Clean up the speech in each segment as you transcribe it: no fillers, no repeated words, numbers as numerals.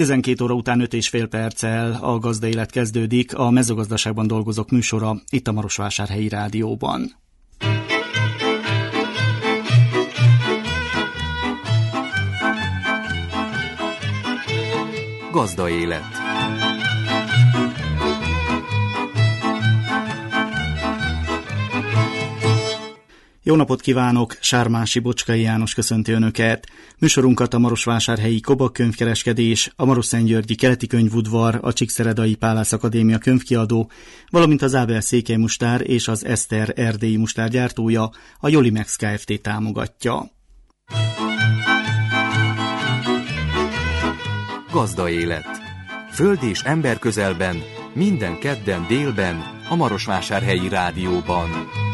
12 óra után 5,5 perccel a Gazdaélet kezdődik, a mezőgazdaságban dolgozók műsora itt a Marosvásárhelyi Rádióban. Gazdaélet. Jó napot kívánok, Sármási Bocskai János köszönti Önöket. Műsorunkat a Marosvásárhelyi Kobak könyvkereskedés, a Marosszentgyörgyi Keleti Könyvudvar, a Csíkszeredai Pálász Akadémia könyvkiadó, valamint az Ábel Székely Mustár és az Eszter erdélyi mustár gyártója, a Jolimex Kft. Támogatja. Gazdaélet. Föld és ember közelben, minden kedden délben, a Marosvásárhelyi Rádióban.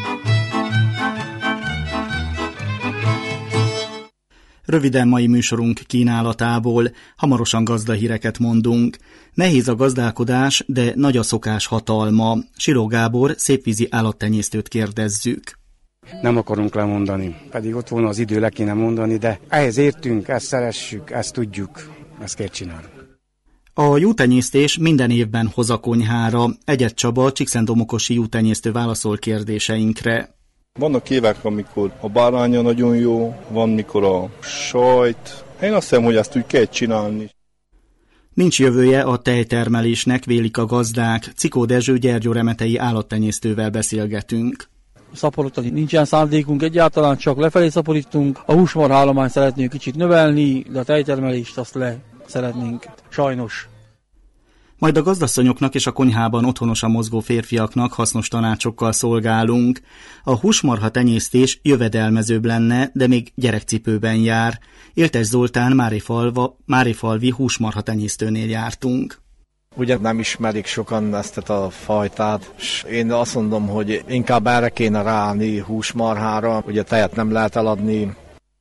Röviden mai műsorunk kínálatából, hamarosan gazdahíreket mondunk. Nehéz a gazdálkodás, de nagy a szokás hatalma. Siró Gábor, szépvízi állattenyésztőt kérdezzük. Nem akarunk lemondani, pedig ott volna az idő, le kéne mondani, de ehhez értünk, ezt szeressük, ezt tudjuk, ezt kell csinálni. A juhtenyésztés minden évben hoz a konyhára. Egyed Csaba, Csíkszentdomokosi juhtenyésztő válaszol kérdéseinkre. Vannak évek, amikor a báránya nagyon jó, van mikor a sajt. Én azt hiszem, hogy ezt úgy kell csinálni. Nincs jövője a tejtermelésnek, vélik a gazdák. Cikó Dezső gyergyóremetei állattenyésztővel beszélgetünk. Szaporítani nincsen szándékunk, egyáltalán csak lefelé szaporítunk. A húsmarhállományt szeretnénk kicsit növelni, de a tejtermelést azt le szeretnénk, sajnos. Majd a gazdasszonyoknak és a konyhában otthonosan mozgó férfiaknak hasznos tanácsokkal szolgálunk. A húsmarha tenyésztés jövedelmezőbb lenne, de még gyerekcipőben jár. Éltes Zoltán Márifalvi húsmarha tenyésztőnél jártunk. Ugye nem ismerik sokan ezt a fajtát, és én azt mondom, hogy inkább erre kéne ráállni húsmarhára, ugye tejet nem lehet eladni.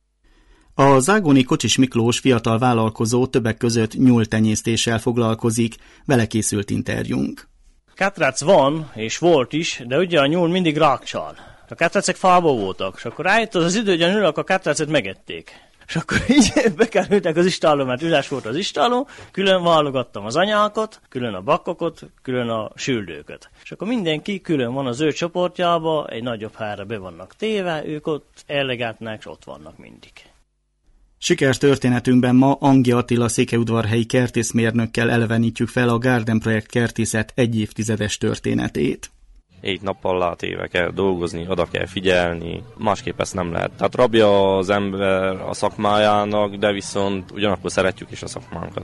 A zágoni Kocsis Miklós fiatal vállalkozó többek között nyúltenyésztéssel foglalkozik, vele készült interjúnk. Ketrec van, és volt is, de ugye a nyúl mindig rákcsal. A ketrecek fából voltak, és akkor rájött az idő, hogy a nyúlak a ketrecet megették. És akkor így bekerültek az istálló, mert üres volt az istálló, külön válogattam az anyákat, külön a bakkokot, külön a süldőköt. És akkor mindenki külön van az ő csoportjába, egy nagyobb helyre be vannak téve, ők ott ellegetnek, és ott vannak mindig. Sikertörténetünkben ma Angi Attila székelyudvarhelyi kertészmérnökkel elevenítjük fel a Garden Projekt kertészet egy évtizedes történetét. 7 nappal látéve kell dolgozni, oda kell figyelni, másképp ezt nem lehet. Tehát rabja az ember a szakmájának, de viszont ugyanakkor szeretjük is a szakmánkat.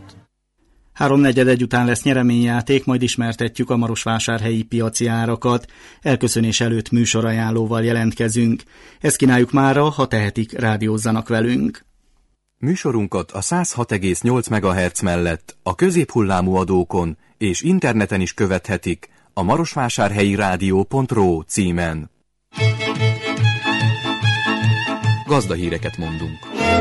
3/4 után lesz nyereményjáték, majd ismertetjük a marosvásárhelyi piaci árakat. Elköszönés előtt műsorajánlóval jelentkezünk. Ezt kínáljuk mára, ha tehetik, rádiózzanak velünk. Műsorunkat a 106,8 MHz mellett a középhullámú adókon és interneten is követhetik a marosvásárhelyi rádió.ro címen. Gazdahíreket mondunk.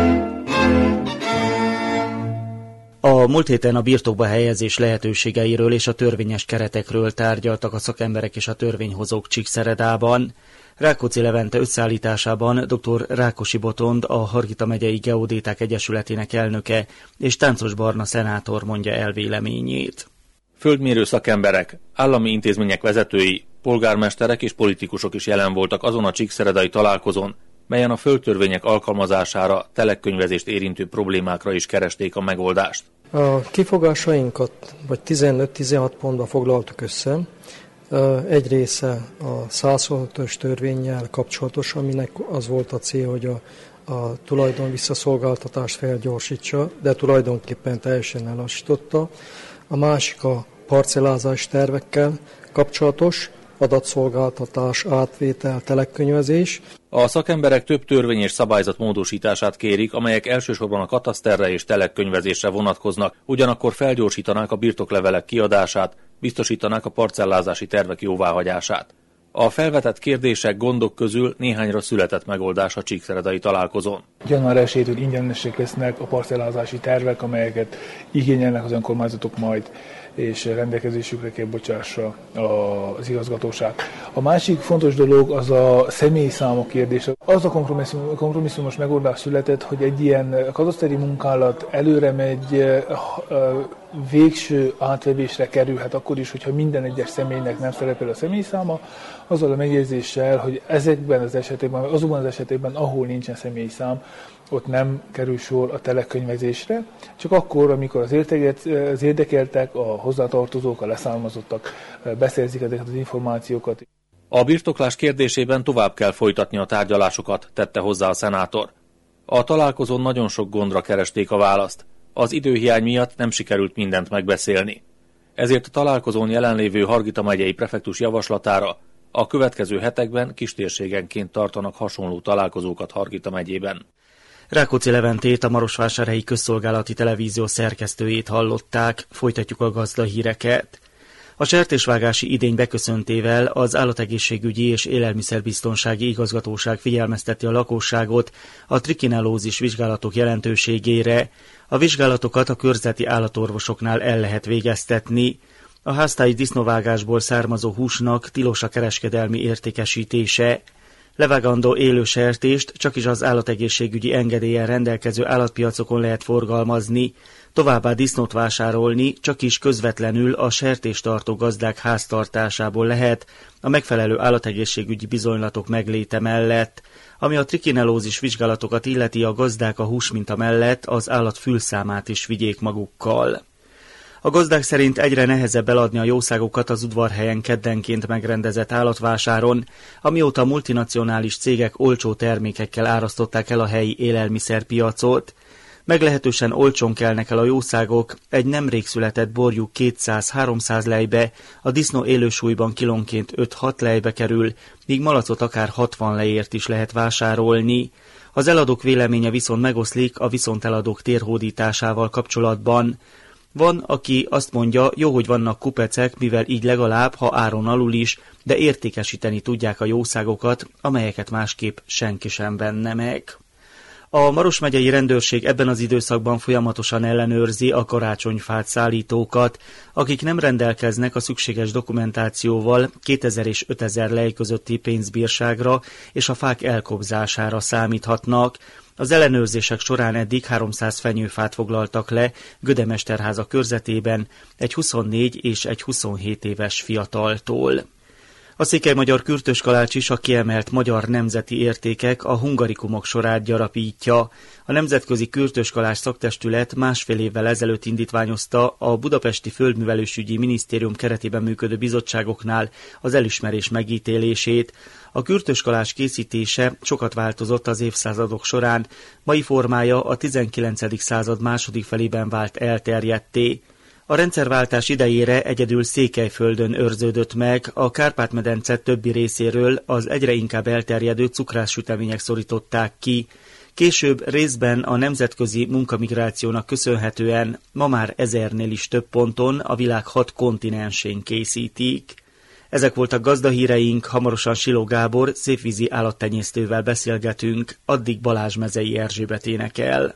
A múlt héten a birtokba helyezés lehetőségeiről és a törvényes keretekről tárgyaltak a szakemberek és a törvényhozók Csíkszeredában. Rákóczi Levente összeállításában dr. Rákosi Botond, a Hargita megyei Geodéták Egyesületének elnöke, és Táncos Barna szenátor mondja el véleményét. Földmérő szakemberek, állami intézmények vezetői, polgármesterek és politikusok is jelen voltak azon a csíkszeredai találkozón, melyen a földtörvények alkalmazására, telekkönyvezést érintő problémákra is keresték a megoldást. A kifogásainkat vagy 15-16 pontba foglaltuk össze. Egy része a 125-ös törvénnyel kapcsolatos, aminek az volt a cél, hogy a tulajdon visszaszolgáltatást felgyorsítsa, de tulajdonképpen teljesen elassította. A másik a parcellázás tervekkel kapcsolatos, adatszolgáltatás, átvétel, telekkönyvezés. A szakemberek több törvény és szabályzat módosítását kérik, amelyek elsősorban a kataszterre és telekkönyvezésre vonatkoznak, ugyanakkor felgyorsítanák a birtoklevelek kiadását, biztosítanák a parcellázási tervek jóváhagyását. A felvetett kérdések, gondok közül néhányra született megoldás a csíkszeredai találkozón. Január 1-től ingyenesek lesznek a parcellázási tervek, amelyeket igényelnek az önkormányzatok majd, és rendelkezésükre kell bocsássa az igazgatóság. A másik fontos dolog az a személyszámok kérdése. Az a kompromisszumos megoldás született, hogy egy ilyen kataszteri munkálat előre megy, végső átvevésre kerülhet akkor is, hogyha minden egyes személynek nem szerepel a személyszáma, azzal a megjegyzésével, hogy azokban az esetekben, ahol nincsen személyszám, ott nem kerül sor a telekönyvezésre, csak akkor, amikor az érdekeltek, a hozzátartozók, a leszármazottak beszerzik ezeket az információkat. A birtoklás kérdésében tovább kell folytatni a tárgyalásokat, tette hozzá a szenátor. A találkozón nagyon sok gondra keresték a választ. Az időhiány miatt nem sikerült mindent megbeszélni. Ezért a találkozón jelenlévő Hargita megyei prefektus javaslatára a következő hetekben kistérségenként tartanak hasonló találkozókat Hargita megyében. Rákóczi Leventét, a Marosvásárhelyi Közszolgálati Televízió szerkesztőjét hallották, folytatjuk a gazdahíreket. A sertésvágási idény beköszöntével az Állategészségügyi és Élelmiszerbiztonsági Igazgatóság figyelmezteti a lakosságot a trikinellózis vizsgálatok jelentőségére. A vizsgálatokat a körzeti állatorvosoknál el lehet végeztetni. A háztáji disznóvágásból származó húsnak tilos a kereskedelmi értékesítése. Levágandó élő sertést csakis az állategészségügyi engedéllyel rendelkező állatpiacokon lehet forgalmazni, továbbá disznót vásárolni csakis közvetlenül a sertéstartó gazdák háztartásából lehet, a megfelelő állategészségügyi bizonylatok megléte mellett. Ami a trikinellózis vizsgálatokat illeti, a gazdák a húsminta mellett az állat fülszámát is vigyék magukkal. A gazdák szerint egyre nehezebb eladni a jószágokat az udvarhelyen keddenként megrendezett állatvásáron, amióta multinacionális cégek olcsó termékekkel árasztották el a helyi élelmiszerpiacot. Meglehetősen olcsón kelnek el a jószágok, egy nemrég született borjú 200-300 lejbe, a disznó élősúlyban kilónként 5-6 lejbe kerül, míg malacot akár 60 lejért is lehet vásárolni. Az eladók véleménye viszont megoszlik a viszonteladók térhódításával kapcsolatban. Van, aki azt mondja, jó, hogy vannak kupecek, mivel így legalább, ha áron alul is, de értékesíteni tudják a jószágokat, amelyeket másképp senki sem venne meg. A Maros megyei rendőrség ebben az időszakban folyamatosan ellenőrzi a karácsonyfát szállítókat, akik nem rendelkeznek a szükséges dokumentációval 2000 és 5000 lej közötti pénzbírságra és a fák elkobzására számíthatnak. Az ellenőrzések során eddig 300 fenyőfát foglaltak le Gödemesterháza körzetében egy 24 és egy 27 éves fiataltól. A székelymagyar kürtöskalács is a kiemelt magyar nemzeti értékek, a hungarikumok sorát gyarapítja. A Nemzetközi Kürtöskalács Szaktestület másfél évvel ezelőtt indítványozta a Budapesti Földművelésügyi Minisztérium keretében működő bizottságoknál az elismerés megítélését. A kürtöskalács készítése sokat változott az évszázadok során, mai formája a 19. század második felében vált elterjedté. A rendszerváltás idejére egyedül Székelyföldön őrződött meg, a Kárpát-medence többi részéről az egyre inkább elterjedő cukrássütemények szorították ki. Később részben a nemzetközi munkamigrációnak köszönhetően ma már 1000-nél is több ponton a világ 6 kontinensén készítik. Ezek voltak gazdahíreink, hamarosan Siló Gábor szépvízi állattenyésztővel beszélgetünk, addig Balázs Mezei Erzsébet énekel.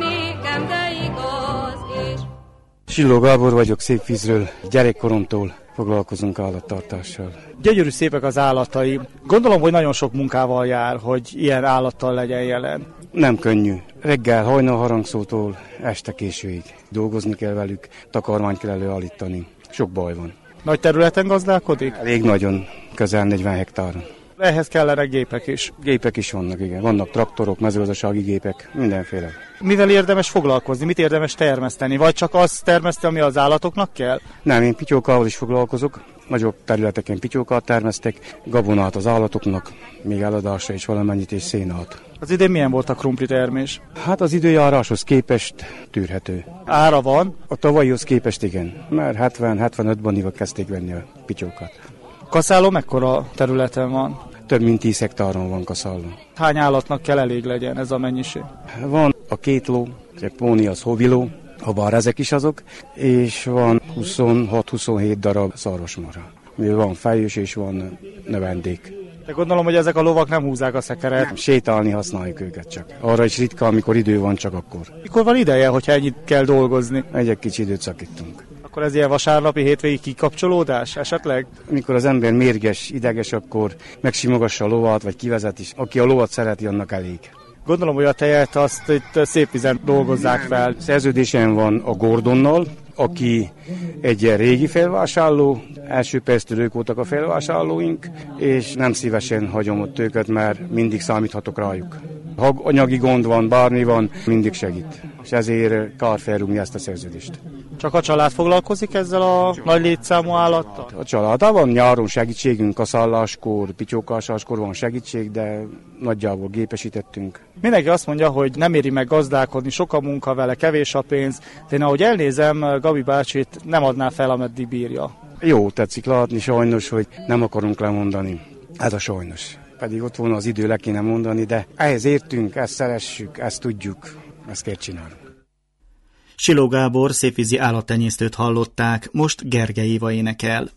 Siló Gábor vagyok, Szépvízről, gyerekkoromtól foglalkozunk állattartással. Gyönyörű szépek az állatai. Gondolom, hogy nagyon sok munkával jár, hogy ilyen állattal legyen jelen. Nem könnyű. Reggel hajnal harangszótól este későig. Dolgozni kell velük, takarmányt kell előállítani. Sok baj van. Nagy területen gazdálkodik? Elég nagyon, közel 40 hektáron. Ehhez kellene gépek is. Gépek is vannak, igen. Vannak traktorok, mezőgazdasági gépek, mindenféle. Mivel érdemes foglalkozni? Mit érdemes termeszteni? Vagy csak azt termeszti, ami az állatoknak kell? Nem, én pityókával is foglalkozok. Nagyobb területeken pityókat termesztek, gabonát az állatoknak, még eladásra is valamennyit, és szénát. Az idén milyen volt a krumpli termés? Hát az időjáráshoz képest tűrhető. Ára van? A tavalyihoz képest igen, mert 70-75-ban éve kezdték venni a pityókat. Kaszáló mekkora területen van? Több mint 10 hektáron van kaszáló. Hány állatnak kell elég legyen ez a mennyiség? Van a 2 ló, egy póni az hoviló, ha bár ezek is azok, és van 26-27 darab szarvasmarha. Van fejős és van növendék. De gondolom, hogy ezek a lovak nem húzzák a szekeret. Nem, sétálni használjuk őket csak. Arra is ritka, amikor idő van, csak akkor. Mikor van ideje, hogyha ennyit kell dolgozni? Egy kicsi időt szakítunk. Akkor ez ilyen vasárnapi hétvégi kikapcsolódás esetleg? Amikor az ember mérges, ideges, akkor megsimogassa a lovat, vagy kivezet is. Aki a lovat szereti, annak elég. Gondolom, hogy a tejet azt itt szép vizen dolgozzák fel. Szerződésen van a Gordonnal, aki egy ilyen régi felvásárló, első perctől ők voltak a felvásárlóink, és nem szívesen hagyom ott őket, mert mindig számíthatok rájuk. Ha anyagi gond van, bármi van, mindig segít. És ezért kár felrúgni ezt a szerződést. Csak a család foglalkozik ezzel a nagy létszámú állattal? A családban nyáron segítségünk, a szálláskor, pityókásáskor van segítség, de nagyjából gépesítettünk. Mindenki azt mondja, hogy nem éri meg gazdálkodni, sok a munka vele, kevés a pénz, de én ahogy elnézem, Gabi bácsit nem adná fel, ameddig bírja. Jó, tetszik látni sajnos, hogy nem akarunk lemondani. Ez a sajnos. Pedig ott volna az idő, le kéne mondani, de ehhez értünk, ezt szeressük, ezt tudjuk, ezt kell csinálni. Siló Gábor szépvízi állattenyésztőt hallották, most Gergely Éva énekel.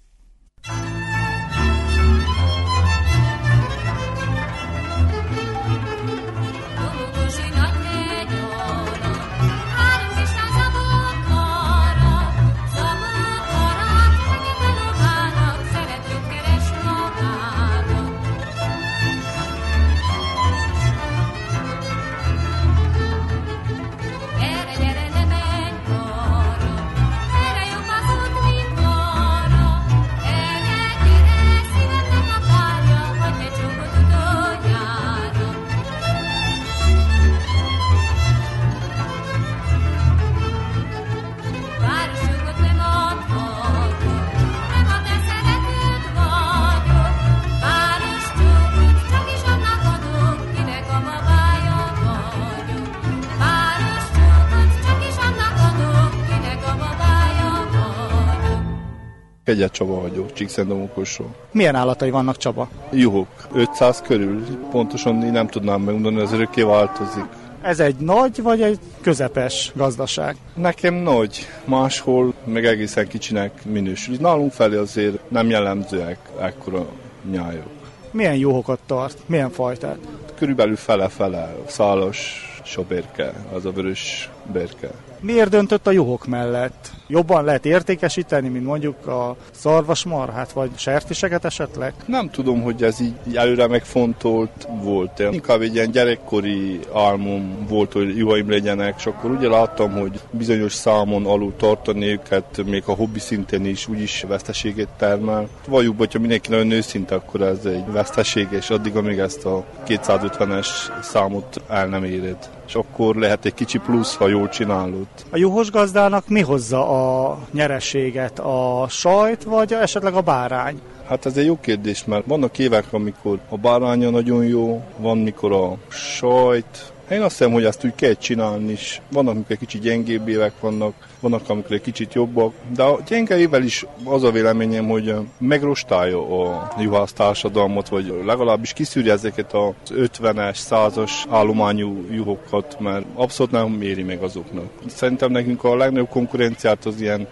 Kegyed Csaba vagyok, Csíkszentdomokosról. Milyen állatai vannak, Csaba? Juhok, 500 körül. Pontosan én nem tudnám megmondani, ez örökké változik. Ez egy nagy vagy egy közepes gazdaság? Nekem nagy, máshol meg egészen kicsinek minősül. Nálunk felé azért nem jellemzőek ekkora nyájok. Milyen juhokat tart? Milyen fajtát? Körülbelül fele-fele, szálas sobérke, az a vörös bérke. Miért döntött a juhok mellett? Jobban lehet értékesíteni, mint mondjuk a szarvasmarhát, vagy sertéseket esetleg? Nem tudom, hogy ez így előre megfontolt volt. Inkább egy ilyen gyerekkori álmom volt, hogy juhaim legyenek, és akkor ugye láttam, hogy bizonyos számon alul tartani őket, még a hobbi szinten is úgyis veszteséget termel. Valljuk, hogyha mindenki nagyon őszinte, akkor ez egy veszteség, és addig, amíg ezt a 250-es számot el nem éred. És akkor lehet egy kicsi plusz, ha jól csinálod. A juhos gazdának mi hozza a nyereséget? A sajt, vagy esetleg a bárány? Hát ez egy jó kérdés, mert vannak évek, amikor a báránya nagyon jó, van mikor a sajt. Én azt hiszem, hogy ezt úgy kell csinálni is. Vannak, amikor egy kicsit gyengébb évek vannak, amikor egy kicsit jobbak. De a gyenge évvel is az a véleményem, hogy megrostálja a juhász társadalmat, vagy legalábbis kiszűrje ezeket az 50-es, 100-as állományú juhokat, mert abszolút nem méri meg azoknak. Szerintem nekünk a legnagyobb konkurenciát az ilyen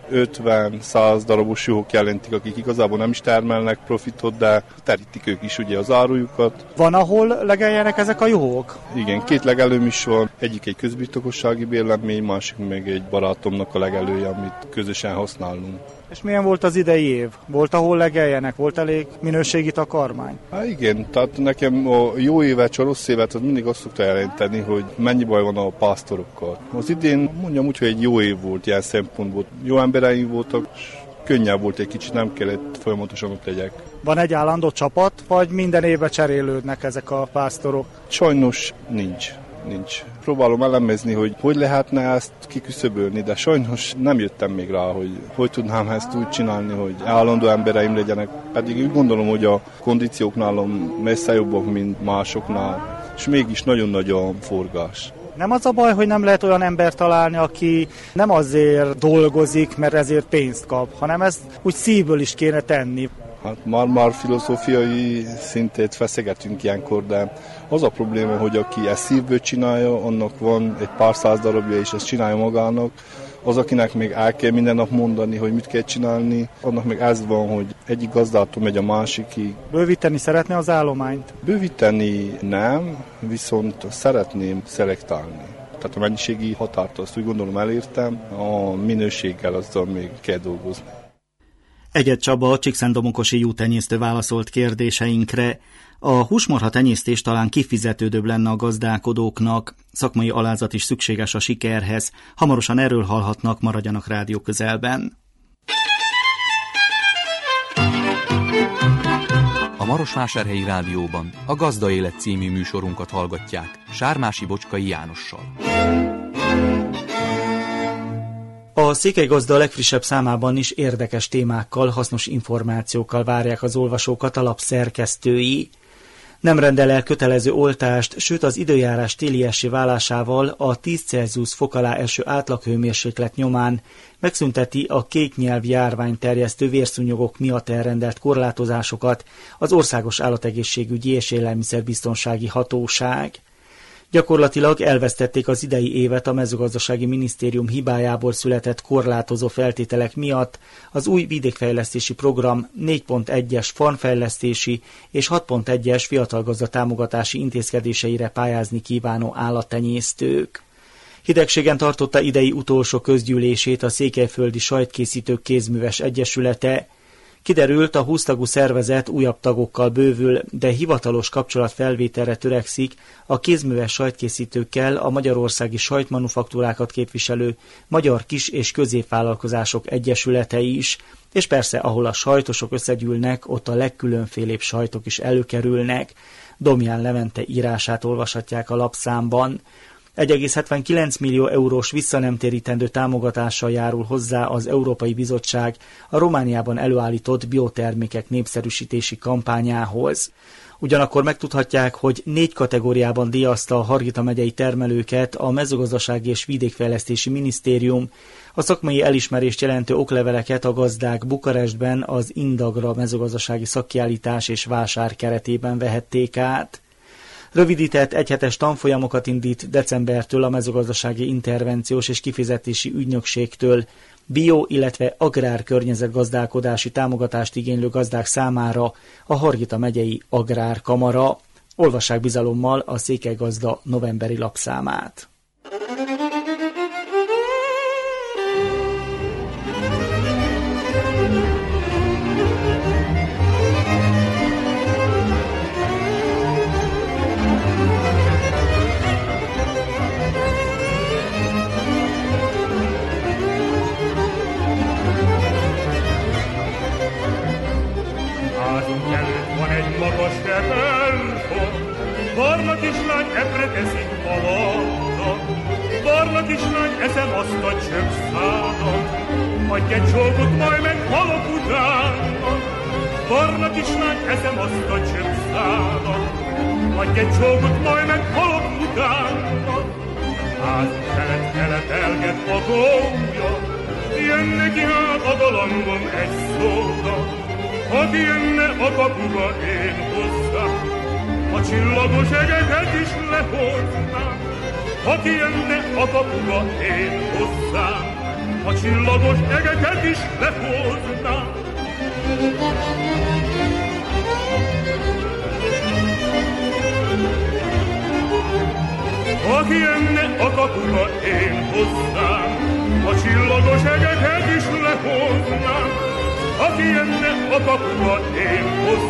50-100 darabos juhok jelentik, akik igazából nem is termelnek profitot, de terítik ők is ugye az árujukat. Van, ahol legeljenek ezek a juhok? Igen, 2 legelőm is van, egyik egy közbirtokossági bérlemény, másik meg egy barátomnak a legelője, amit közösen használunk. És milyen volt az idei év? Volt, ahol legeljenek? Volt elég minőségi takarmány? Hát igen, tehát nekem a jó évet, a rossz évet az mindig azt szokta jelenteni, hogy mennyi baj van a pásztorokkal. Az idén mondjam úgy, hogy egy jó év volt ilyen szempontból. Jó embereim voltak, könnyebb volt egy kicsit, nem kellett folyamatosan ott legyek. Van egy állandó csapat, vagy minden évben cserélődnek ezek a pásztorok? Sajnos nincs. Próbálom elemezni, hogy lehetne ezt kiküszöbölni, de sajnos nem jöttem még rá, hogy tudnám ezt úgy csinálni, hogy állandó embereim legyenek. Pedig úgy gondolom, hogy a kondíciók nálam messze jobbak, mint másoknál, és mégis nagyon nagy a forgás. Nem az a baj, hogy nem lehet olyan embert találni, aki nem azért dolgozik, mert ezért pénzt kap, hanem ezt úgy szívből is kéne tenni. Hát már filozófiai szintét feszegetünk ilyenkor, de az a probléma, hogy aki ezt szívből csinálja, annak van egy pár száz darabja, és ezt csinálja magának. Az, akinek még el kell minden nap mondani, hogy mit kell csinálni, annak még ez van, hogy egyik gazdától megy a másikig. Bővíteni szeretné az állományt? Bővíteni nem, viszont szeretném szelektálni. Tehát a mennyiségi határt azt úgy gondolom elértem, a minőséggel azzal még kell dolgozni. Egyed Csaba, Csíkszentdomokosi juhtenyésztő válaszolt kérdéseinkre. A húsmarha tenyésztés talán kifizetődőbb lenne a gazdálkodóknak, szakmai alázat is szükséges a sikerhez. Hamarosan erről hallhatnak, maradjanak rádió közelben. A Marosvásárhelyi Rádióban a Gazda Élet című műsorunkat hallgatják Sármási Bocskai Jánossal. A Székelygazda legfrissebb számában is érdekes témákkal, hasznos információkkal várják az olvasókat a lap szerkesztői. Nem rendel el kötelező oltást, sőt az időjárás téliessé válásával a 10 Celsius fok alá eső átlaghőmérséklet nyomán megszünteti a kéknyelv járvány terjesztő vérszúnyogok miatt elrendelt korlátozásokat az Országos Állategészségügyi és Élelmiszerbiztonsági Hatóság. Gyakorlatilag elvesztették az idei évet a mezőgazdasági minisztérium hibájából született korlátozó feltételek miatt az új vidékfejlesztési program 4.1-es farmfejlesztési és 6.1-es fiatalgazda támogatási intézkedéseire pályázni kívánó állattenyésztők. Hidegségen tartotta idei utolsó közgyűlését a Székelyföldi Sajtkészítők Kézműves Egyesülete. Kiderült, a 20 tagú szervezet újabb tagokkal bővül, de hivatalos kapcsolatfelvételre törekszik a kézműves sajtkészítőkkel a magyarországi sajtmanufaktúrákat képviselő Magyar Kis- és Középvállalkozások Egyesülete is, és persze, ahol a sajtosok összegyűlnek, ott a legkülönfélébb sajtok is előkerülnek. Domján Levente írását olvashatják a lapszámban. 1,79 millió eurós visszanemtérítendő támogatással járul hozzá az Európai Bizottság a Romániában előállított biotermékek népszerűsítési kampányához. Ugyanakkor megtudhatják, hogy 4 kategóriában díjazta a Hargita megyei termelőket a Mezőgazdasági és Vidékfejlesztési Minisztérium. A szakmai elismerést jelentő okleveleket a gazdák Bukarestben az Indagra mezőgazdasági szakkiállítás és vásár keretében vehették át. Rövidített egyhetes tanfolyamokat indít decembertől a Mezőgazdasági Intervenciós és Kifizetési Ügynökségtől bio, illetve agrárkörnyezetgazdálkodási támogatást igénylő gazdák számára a Hargita megyei Agrárkamara. Olvassák bizalommal a Székelygazda novemberi lapszámát. Magas repelfog, barna kislány ebre teszik alatta, barna kislány eszem azt a csöpszádat, adj egy csókot, majd meg halok utána. Barna kislány eszem azt a csöpszádat, adj egy csókot, majd meg halok utána. Házunk felett kelepelget a gólya, jön neki hát a galambom egy szóra. Ha jönne a kapuba én hozzám, a csillagos egeket is lehoznám. Ha jönne a kapuba én hozzám, a csillagos egeket is lehoznám. aki jönne a kapuba én hozzám, a csillagos egeket is lehoznám. Aki jönne a kapuba én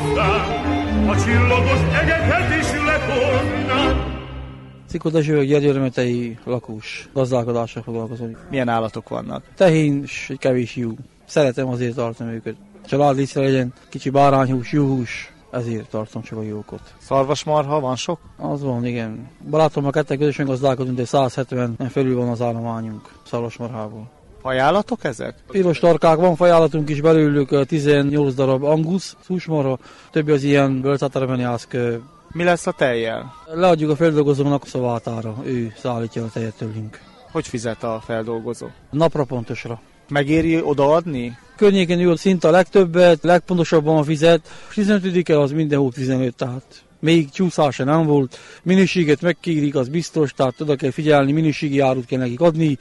hozzám, a csillagos egeket is lehoznám. Szikó Dezső, Gyergyőremetei lakós, gazdálkodással foglalkozom. Milyen állatok vannak? Tehén és egy kevés juh. Szeretem, azért tartom őket. Családlisztre legyen, kicsi bárányhús, juhús, ezért tartom csak a jókot. Szarvasmarha van sok? Az van, igen. Barátommal ketten közösen gazdálkodunk, de 170 felül van az állományunk szarvasmarhából. Fajállatok ezek? Piros tarkák, van fajállatunk is belőlük, 18 darab angusz, húsmarha, többi az ilyen bölcáteremeniászk. Mi lesz a tejjel? Leadjuk a feldolgozónak szavátára, ő szállítja a tejet tőlünk. Hogy fizet a feldolgozó? Napra pontosra. Megéri odaadni? Környéken ő szinte a legtöbbet, legpontosabban a fizet. 15-e az minden hót 15, tehát még csúszása nem volt. Minőséget megkérik, az biztos, tehát oda kell figyelni, minőségi árut kell nekik adni,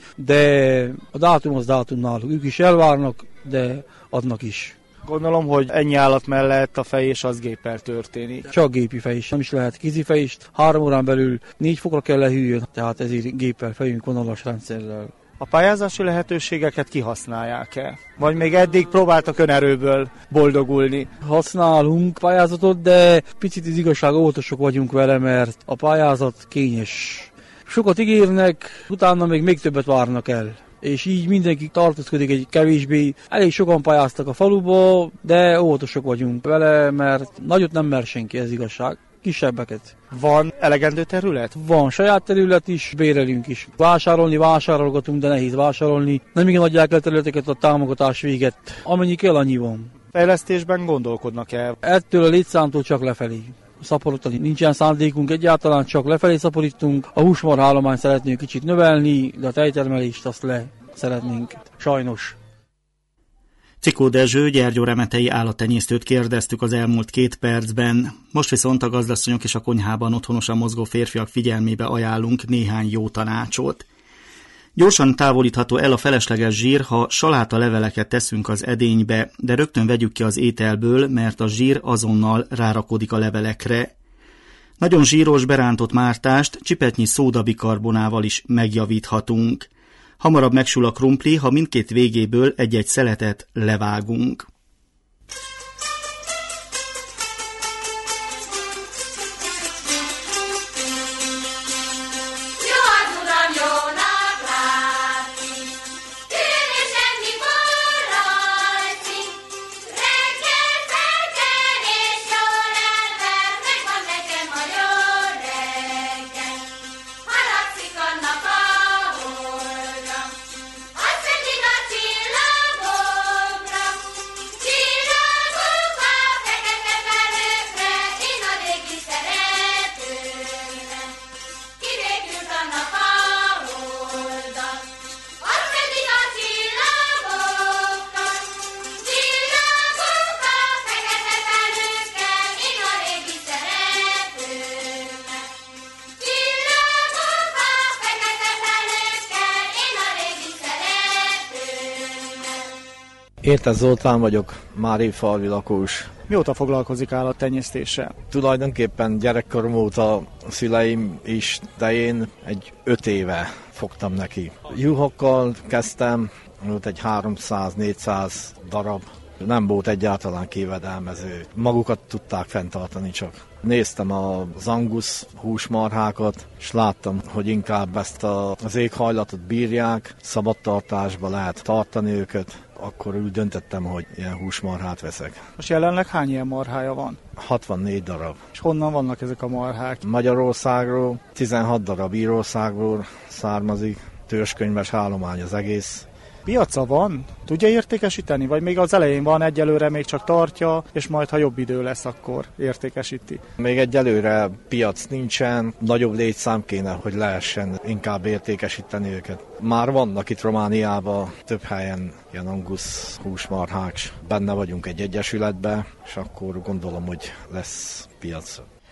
de a dátum az dátum náluk. Ők is elvárnak, de adnak is. Gondolom, hogy ennyi állat mellett a fejés az géppel történik. Csak gépi fejés, nem is lehet kézifejést. 3 órán belül 4 fokra kell lehűljön, tehát ezért géppel fejünk vonalas rendszerrel. A pályázási lehetőségeket kihasználják-e? Vagy még eddig próbáltak önerőből boldogulni? Használunk pályázatot, de picit az igazság óvatosok vagyunk vele, mert a pályázat kényes. Sokat ígérnek, utána még többet várnak el. És így mindenki tartózkodik egy kevésbé. Elég sokan pályáztak a faluba, de óvatosok vagyunk vele, mert nagyot nem mer senki, ez igazság. Kisebbeket. Van elegendő terület? Van saját terület is, bérelünk is. Vásárolgatunk, de nehéz vásárolni. Nem igen adják el területeket a támogatás véget. Amennyi kell, annyi van. Fejlesztésben gondolkodnak el? Ettől a létszámtól csak lefelé. Szaporítani nincsen szándékunk, egyáltalán csak lefelé szaporítunk. A húsmarhállományt szeretnénk kicsit növelni, de a tejtermelést azt le szeretnénk. Sajnos. Cikó Dezső, Gyergyóremetei állattenyésztőt kérdeztük az elmúlt 2 percben. Most viszont a gazdasszonyok és a konyhában otthonosan mozgó férfiak figyelmébe ajánlunk néhány jó tanácsot. Gyorsan távolítható el a felesleges zsír, ha saláta leveleket teszünk az edénybe, de rögtön vegyük ki az ételből, mert a zsír azonnal rárakódik a levelekre. Nagyon zsíros berántott mártást csipetnyi szódabikarbonával is megjavíthatunk. Hamarabb megsül a krumpli, ha mindkét végéből egy-egy szeletet levágunk. Értes Zoltán vagyok, Márifalvi lakós. Mióta foglalkozik állattenyésztéssel? Tulajdonképpen gyerekkorom óta a szüleim is, de én egy 5 éve fogtam neki. Juhokkal kezdtem, volt egy 300-400 darab. Nem volt egyáltalán kivedelmező. Magukat tudták fenntartani csak. Néztem az angusz húsmarhákat, és láttam, hogy inkább ezt az éghajlatot bírják, szabadtartásba lehet tartani őket. Akkor úgy döntöttem, hogy ilyen húsmarhát veszek. Most jelenleg hány ilyen marhája van? 64 darab. És honnan vannak ezek a marhák? Magyarországról, 16 darab Írországból származik, törzskönyves állomány az egész. Piaca van? Tudja értékesíteni? Vagy még az elején van, egyelőre még csak tartja, és majd ha jobb idő lesz, akkor értékesíti? Még egyelőre piac nincsen, nagyobb létszám kéne, hogy lehessen inkább értékesíteni őket. Már vannak itt Romániában több helyen ilyen angusz húsmarhák, benne vagyunk egy egyesületbe, és akkor gondolom, hogy lesz piac.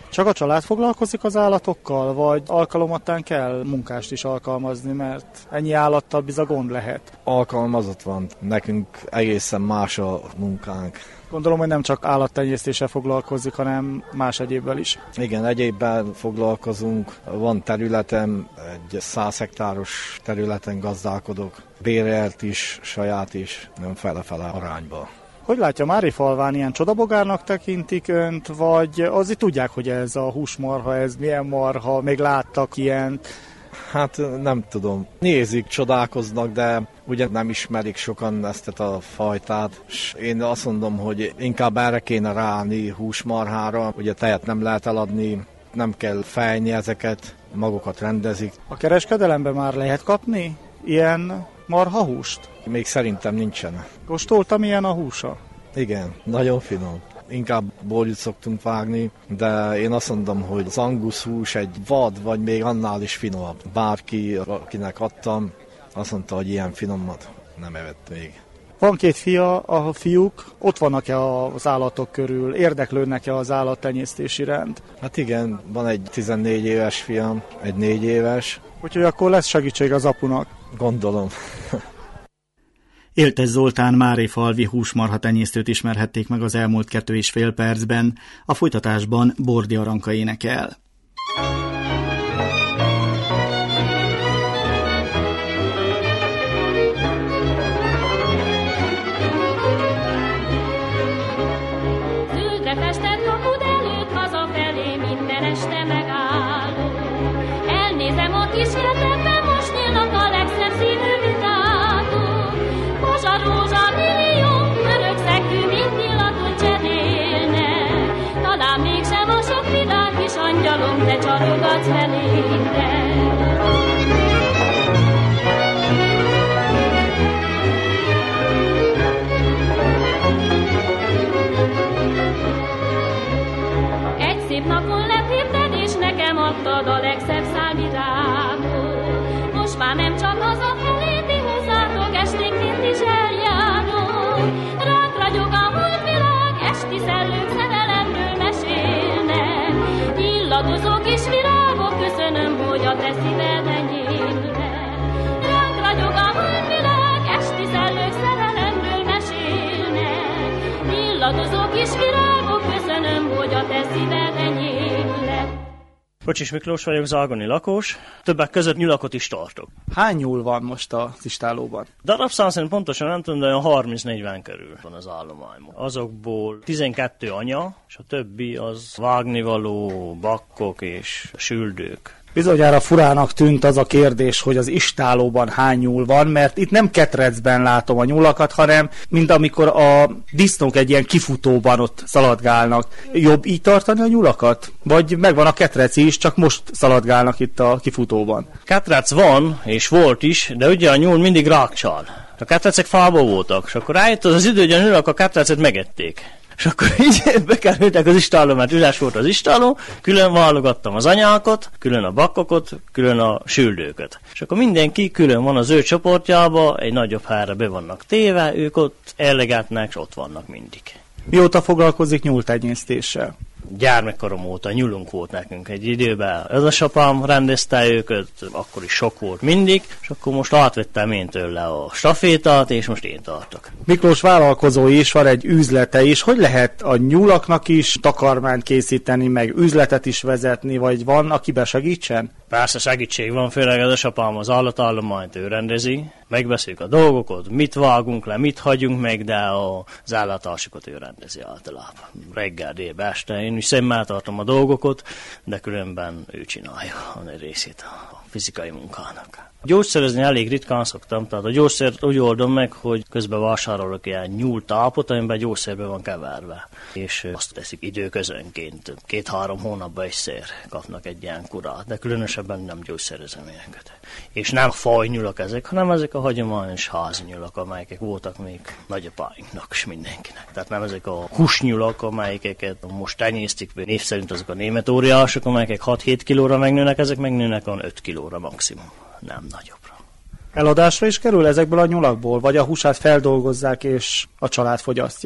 Csak a család foglalkozik az állatokkal, vagy alkalomattán kell munkást is alkalmazni, mert ennyi állattal biz a gond lehet? Alkalmazott van. Nekünk egészen más a munkánk. Gondolom, hogy nem csak állattenyésztéssel foglalkozik, hanem más egyébbel is. Igen, egyébben foglalkozunk. Van területem, egy 100 hektáros területen gazdálkodok. Bérelt is, saját is, nem fele-fele arányba. Hogy látja, Márifalván ilyen csodabogárnak tekintik önt, vagy azért tudják, hogy ez a húsmarha, ez milyen marha, még láttak ilyent? Hát nem tudom. Nézik, csodálkoznak, de ugye nem ismerik sokan ezt a fajtát. És én azt mondom, hogy inkább erre kéne ráállni húsmarhára. Ugye tejet nem lehet eladni, nem kell fejni ezeket, magukat rendezik. A kereskedelemben már lehet kapni ilyen marhahúst? Még szerintem nincsen. Kóstoltam, milyen a húsa? Igen, nagyon finom. Inkább borjút szoktunk vágni, de én azt mondom, hogy az angusz hús egy vad, vagy még annál is finomabb. Bárki, akinek adtam, azt mondta, hogy ilyen finomat nem evett még. Van 2 fia, a fiúk ott vannak-e az állatok körül, érdeklődnek-e az állattenyésztés iránt? Hát igen, van egy 14 éves fiam, egy 4 éves. Úgyhogy akkor lesz segítség az apunak. Gondolom. Éltes Zoltán márifalvi húsmarha tenyésztőt ismerhették meg az elmúlt 2,5 percben, a folytatásban Bordi Aranka énekel. Zöldre festett kapud előtt hazafelé minden este megálló. Elnézem a kis kertemben, most nyílnak a legszebb színű vitátok. Pozsa, rózsa, millió, örök szegű, mind illatot cserélnek. Talán mégsem a sok vidám kis angyalom, te csarogatsz felénkre. Egy szép napon letépted, és nekem adtad a legszebb szálvirágot. Most már nem csak hazafelé, ti hozzátok esténként is eljárok. Ránk ragyog a holdvilág, esti szellők szerelemről mesélnek. Illadozó kis virágok, köszönöm, hogy a te szíved enyémre. Ránk ragyog a holdvilág, esti szellők szerelemről mesélnek. Illadozó kis virágok, köszönöm, hogy a te szíved enyémre. Kocsis Miklós vagyok, zalgoni lakós, többek között nyulakot is tartok. Hány nyúl van most az istálóban? Darabszám szerint pontosan nem tudom, de olyan 30-40 körül van az állományban. Azokból 12 anya, és a többi az vágnivaló, bakkok és süldők. Bizonyára furának tűnt az a kérdés, hogy az istálóban hány nyúl van, mert itt nem ketrecben látom a nyúlakat, hanem mint amikor a disznók egy ilyen kifutóban ott szaladgálnak. Jobb így tartani a nyulakat? Vagy megvan a ketrec is, csak most szaladgálnak itt a kifutóban? Ketrec van, és volt is, de ugye a nyúl mindig rákcsal. A ketrecek fából voltak, és akkor rájött az idő, hogy a nyulak a ketrecet megették. És akkor így bekerültek az istáló, mert üres volt az istáló, külön válogattam az anyákat, külön a bakkokat, külön a süldőköt. És akkor mindenki külön van az ő csoportjába, egy nagyobb helyre be vannak téve, ők ott ellegetnek, és ott vannak mindig. Mióta foglalkozik nyúltenyésztéssel? Gyermekkorom óta nyúlunk volt nekünk egy időben. Édesapám rendezte őket, akkor is sok volt mindig, és akkor most átvettem én tőle a stafétát, és most én tartok. Miklós vállalkozó is, van egy üzlete is. Hogy lehet a nyúlaknak is takarmányt készíteni, meg üzletet is vezetni, vagy van, akiben segítsen? Persze segítség van, főleg édesapám az állatállományt ő rendezi. Megbeszéljük a dolgokat, mit vágunk le, mit hagyunk meg, de az állatásokat ő rendezi általában. Reggel, délben, este. Én is szemmel tartom a dolgokat, de különben ő csinálja a részét a fizikai munkának. Gyógyszerezni elég ritkán szoktam, tehát a gyógyszert úgy oldom meg, hogy közben vásárolok ilyen nyúltápot, amiben gyógyszerben van keverve. És azt teszik időközönként, 2-3 hónapban egyszer kapnak egy ilyen kurát, de különösebben nem gyógyszerezem ilyeneket. És nem fajnyulak ezek, hanem ezek a hagyományos házinyulak, amelyek voltak még nagyapáinknak és mindenkinek. Tehát nem ezek a húsnyulak, amelyeket most tenyésztik, név szerint azok a német óriások, amelyek 6-7 kilóra megnőnek, ezek megnőnek 5 kilóra maximum. Nem nagyobbra. Eladásra is kerül ezekből a nyulakból, vagy a húsát feldolgozzák és a család fogyasztja?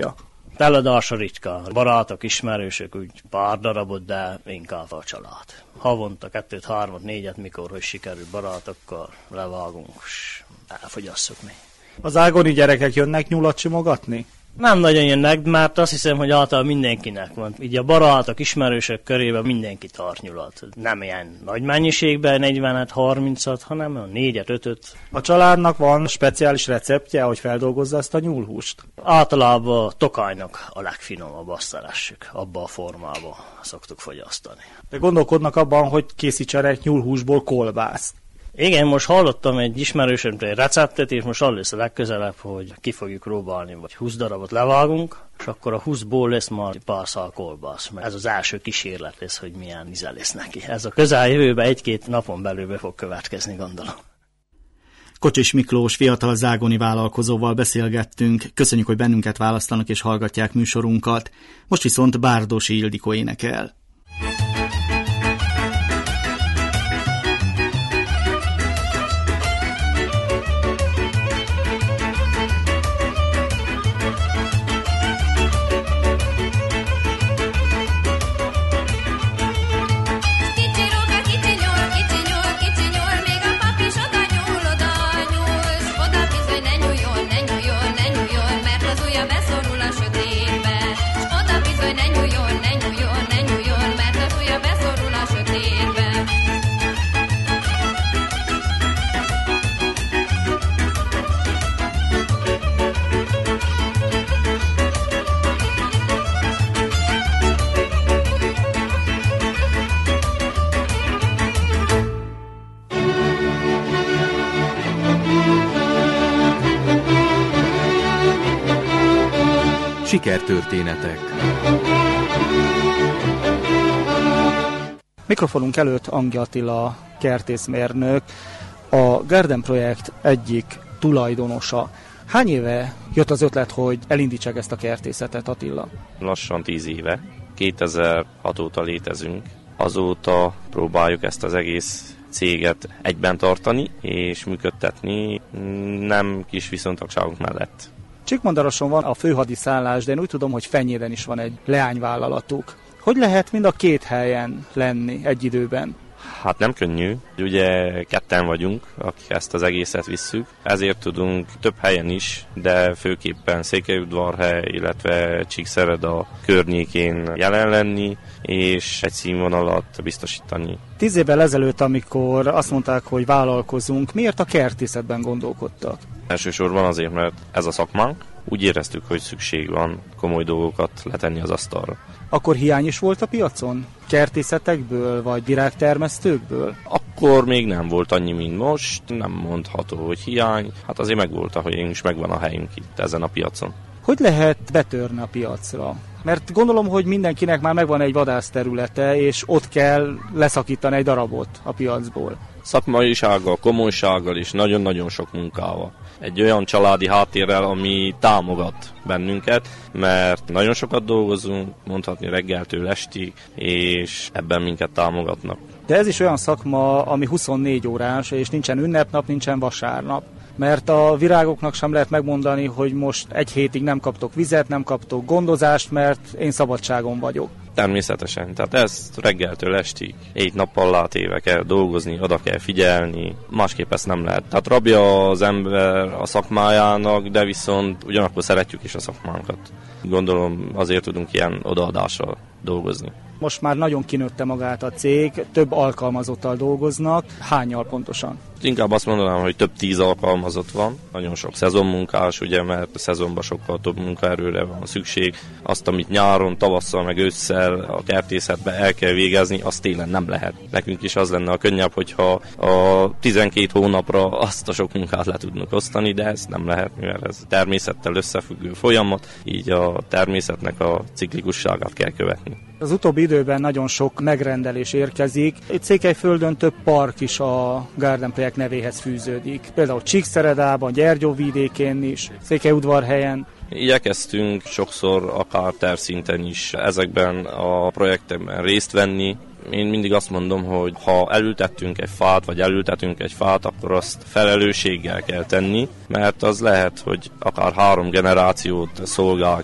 Teledása ritka. Barátok, ismerősök, úgy pár darabot, de inkább a család. Havonta 2, 3, 4, mikor hogy sikerül barátokkal levágunk, és elfogyasszuk mi. Az ágoni gyerekek jönnek nyulat simogatni? Nem nagyon jönnek, mert azt hiszem, hogy általában mindenkinek van. Így a barátok, ismerősök körében mindenki tart nyulat. Nem ilyen nagy mennyiségben, 40-30, hanem 4-5. A családnak van speciális receptje, hogy feldolgozza ezt a nyúlhúst? Általában tokajnak a legfinomabb, azt szeressük. Abba a formában szoktuk fogyasztani. De gondolkodnak abban, hogy készítsenek nyúlhúsból kolbászt. Igen, most hallottam egy ismerősömtől egy receptet, és most az lesz a legközelebb, hogy ki fogjuk próbálni, vagy 20 darabot levágunk, és akkor a 20-ból lesz majd pár szál kolbász. Mert ez az első kísérlet lesz, hogy milyen íze lesz neki. Ez a közeljövőben 1-2 napon belül be fog következni, gondolom. Kocsis Miklós fiatal zágoni vállalkozóval beszélgettünk. Köszönjük, hogy bennünket választanak és hallgatják műsorunkat. Most viszont Bárdosi Ildikó énekel. Sikertörténetek. Mikrofonunk előtt Angi Attila kertészmérnök, a Garden projekt egyik tulajdonosa. Hány éve jött az ötlet, hogy elindítsák ezt a kertészetet, Attila? Lassan 10 éve. 2006 óta létezünk. Azóta próbáljuk ezt az egész céget egyben tartani és működtetni, nem kis viszontagságunk mellett. Csíkmandaroson van a főhadiszállás, de én úgy tudom, hogy Fenyében is van egy leányvállalatuk. Hogy lehet mind a 2 helyen lenni egy időben? Hát nem könnyű. Ugye 2 vagyunk, akik ezt az egészet visszük. Ezért tudunk több helyen is, de főképpen Székelyudvarhely, illetve Csíkszereda környékén jelen lenni, és egy színvonalat biztosítani. 10 évvel ezelőtt, amikor azt mondták, hogy vállalkozunk, miért a kertészetben gondolkodtak? Elsősorban azért, mert ez a szakmánk. Úgy éreztük, hogy szükség van komoly dolgokat letenni az asztalra. Akkor hiány is volt a piacon? Kertészetekből, vagy virágtermesztőkből? Akkor még nem volt annyi, mint most. Nem mondható, hogy hiány. Hát azért megvolt, hogy is megvan a helyünk itt ezen a piacon. Hogy lehet betörni a piacra? Mert gondolom, hogy mindenkinek már megvan egy vadászterülete, és ott kell leszakítani egy darabot a piacból. Szakmaisággal, komolysággal és nagyon-nagyon sok munkával. Egy olyan családi háttérrel, ami támogat bennünket, mert nagyon sokat dolgozunk, mondhatni reggeltől estig, és ebben minket támogatnak. De ez is olyan szakma, ami 24 órás, és nincsen ünnepnap, nincsen vasárnap. Mert a virágoknak sem lehet megmondani, hogy most egy hétig nem kaptok vizet, nem kaptok gondozást, mert én szabadságon vagyok. Természetesen, tehát ezt reggeltől estig 7 nappal látéve kell dolgozni, oda kell figyelni, másképp ezt nem lehet. Tehát rabja az ember a szakmájának, de viszont ugyanakkor szeretjük is a szakmánkat. Gondolom azért tudunk ilyen odaadással dolgozni. Most már nagyon kinőtte magát a cég, több alkalmazottal dolgoznak. Hánnyal pontosan? Inkább azt mondanám, hogy több 10 alkalmazott van. Nagyon sok szezonmunkás, ugye, mert szezonban sokkal több munkaerőre van szükség. Azt, amit nyáron, tavasszal, meg ősszel a kertészetben el kell végezni, azt télen nem lehet. Nekünk is az lenne a könnyebb, hogyha a 12 hónapra azt a sok munkát le tudnak osztani, de ez nem lehet, mivel ez természettel összefüggő folyamat, így a természetnek a ciklikusságát kell követni. Az utóbbi időben nagyon sok megrendelés érkezik. Itt Székelyföldön több park is a Garden projekt nevéhez fűződik. Például Csíkszeredában, Gyergyóvidékén is, Székelyudvarhelyen. Igyekeztünk sokszor akár tervszinten is ezekben a projektekben részt venni. Én mindig azt mondom, hogy ha elültettünk egy fát, vagy elültetünk egy fát, akkor azt felelősséggel kell tenni, mert az lehet, hogy akár 3 generációt szolgál ki.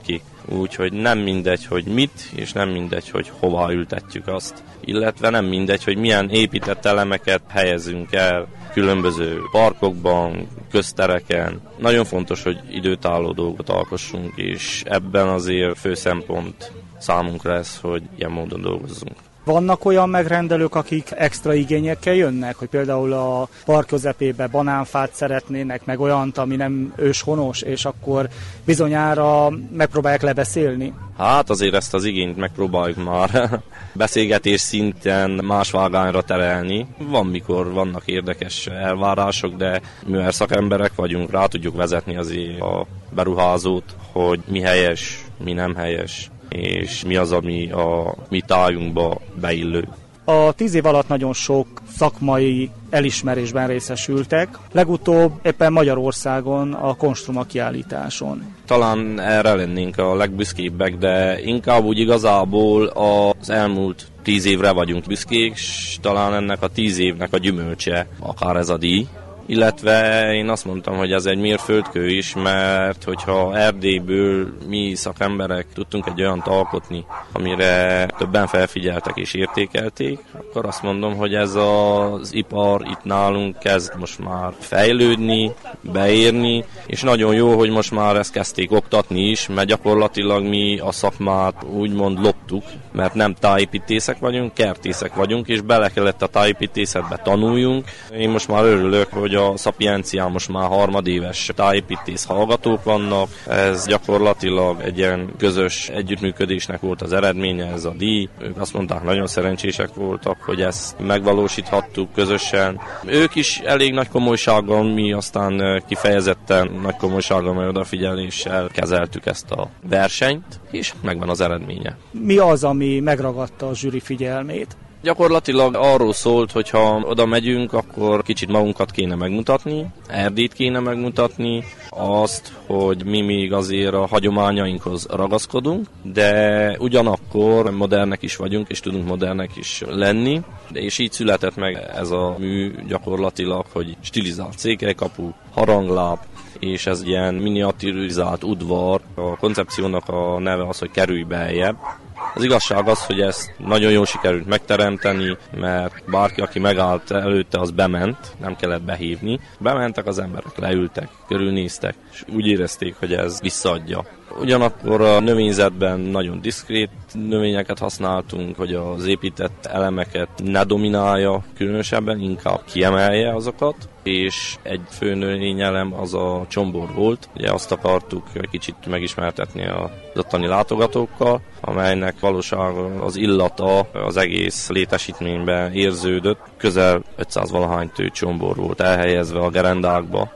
úgyhogy nem mindegy, hogy mit, és nem mindegy, hogy hova ültetjük azt, illetve nem mindegy, hogy milyen épített elemeket helyezünk el különböző parkokban, köztereken. Nagyon fontos, hogy időtálló dolgot alkossunk, és ebben azért fő szempont számunkra ez, hogy ilyen módon dolgozzunk. Vannak olyan megrendelők, akik extra igényekkel jönnek, hogy például a park közepébe banánfát szeretnének, meg olyant, ami nem őshonos, és akkor bizonyára megpróbálják lebeszélni? Hát azért ezt az igényt megpróbáljuk már beszélgetés szinten más vágányra terelni. Van, mikor vannak érdekes elvárások, de mivel szakemberek vagyunk, rá tudjuk vezetni azért a beruházót, hogy mi helyes, mi nem helyes, és mi az, ami a mi tájunkba beillő. A 10 év alatt nagyon sok szakmai elismerésben részesültek, legutóbb éppen Magyarországon a Konstruma kiállításon. Talán erre lennénk a legbüszkébbek, de inkább úgy igazából az elmúlt 10 évre vagyunk büszkék, és talán ennek a 10 évnek a gyümölcse akár ez a díj. Illetve én azt mondtam, hogy ez egy mérföldkő is, mert hogyha Erdélyből mi szakemberek tudtunk egy olyant alkotni, amire többen felfigyeltek és értékelték, akkor azt mondom, hogy ez az ipar itt nálunk kezd most már fejlődni, beérni, és nagyon jó, hogy most már ezt kezdték oktatni is, mert gyakorlatilag mi a szakmát úgymond loptuk, mert nem tájépítészek vagyunk, kertészek vagyunk, és bele kellett a tájépítészetbe tanuljunk. Én most már örülök, hogy a Szapiencián most már harmadéves tájépítész hallgatók vannak. Ez gyakorlatilag egy ilyen közös együttműködésnek volt az eredménye, ez a díj. Ők azt mondták, nagyon szerencsések voltak, hogy ezt megvalósíthattuk közösen. Ők is elég nagy komolysággal, mi aztán kifejezetten nagy komolysággal, majd odafigyeléssel kezeltük ezt a versenyt, és megvan az eredménye. Mi az, ami megragadta a zsűri figyelmét? Gyakorlatilag arról szólt, hogy ha oda megyünk, akkor kicsit magunkat kéne megmutatni, Erdélyt kéne megmutatni, azt, hogy mi még azért a hagyományainkhoz ragaszkodunk, de ugyanakkor modernek is vagyunk, és tudunk modernek is lenni, és így született meg ez a mű gyakorlatilag, hogy stilizált székelykapu, harangláb, és ez ilyen miniaturizált udvar. A koncepciónak a neve az, hogy kerülj beljebb. Az igazság az, hogy ezt nagyon jól sikerült megteremteni, mert bárki, aki megállt előtte, az bement, nem kellett behívni. Bementek az emberek, leültek, körülnéztek, és úgy érezték, hogy ez visszaadja. Ugyanakkor a növényzetben nagyon diszkrét növényeket használtunk, hogy az épített elemeket ne dominálja különösebben, inkább kiemelje azokat, és egy fő növényelem az a csombor volt. Ugye azt akartuk egy kicsit megismertetni az ottani látogatókkal, amelynek valóságban az illata az egész létesítményben érződött. Közel 500 valahány tő csombor volt elhelyezve a gerendákba.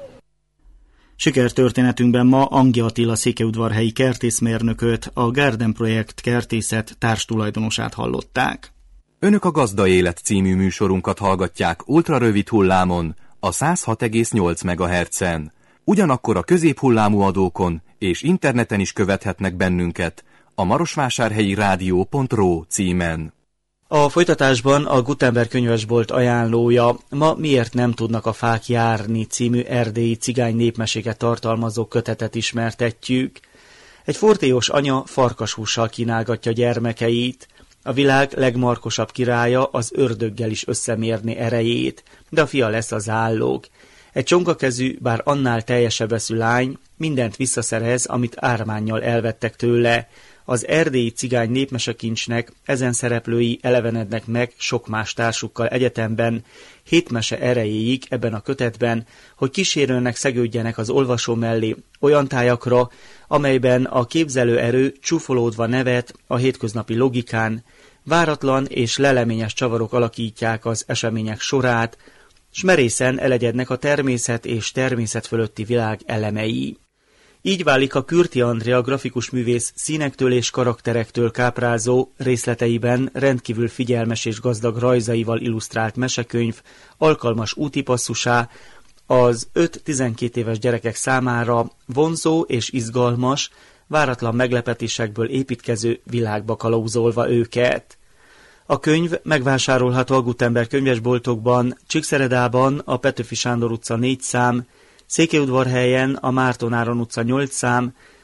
Sikertörténetünkben ma Angi Attila székelyudvarhelyi kertészmérnököt, a Garden Projekt kertészet társtulajdonosát hallották. Önök a Gazda Élet című műsorunkat hallgatják ultrarövid hullámon, a 106,8 MHz-en. Ugyanakkor a középhullámú adókon és interneten is követhetnek bennünket a marosvásárhelyi rádió.ro címen. A folytatásban a Gutenberg könyvesbolt ajánlója Ma miért nem tudnak a fák járni című erdélyi cigány népmeséket tartalmazó kötetet ismertetjük. Egy fortélyos anya farkashússal kínálgatja gyermekeit. A világ legmarkosabb királya az ördöggel is összemérni erejét, de a fia lesz az állók. Egy csonkakezű, bár annál teljesebb eszű lány mindent visszaszerez, amit ármánnyal elvettek tőle. Az erdélyi cigány népmesekincsnek ezen szereplői elevenednek meg sok más társukkal egyetemben, 7 mese erejéig ebben a kötetben, hogy kísérőnek szegődjenek az olvasó mellé olyan tájakra, amelyben a képzelő erő csúfolódva nevet a hétköznapi logikán, váratlan és leleményes csavarok alakítják az események sorát, s merészen elegyednek a természet és természet fölötti világ elemei. Így válik a Kürti Andrea grafikus művész színektől és karakterektől káprázó, részleteiben rendkívül figyelmes és gazdag rajzaival illusztrált mesekönyv alkalmas útipasszusá, az 5-12 éves gyerekek számára vonzó és izgalmas, váratlan meglepetésekből építkező világba kalauzolva őket. A könyv megvásárolható a Gutenberg könyvesboltokban, Csíkszeredában a Petőfi Sándor utca 4 szám, Székelyudvarhelyen a Márton Áron utca 8 szám,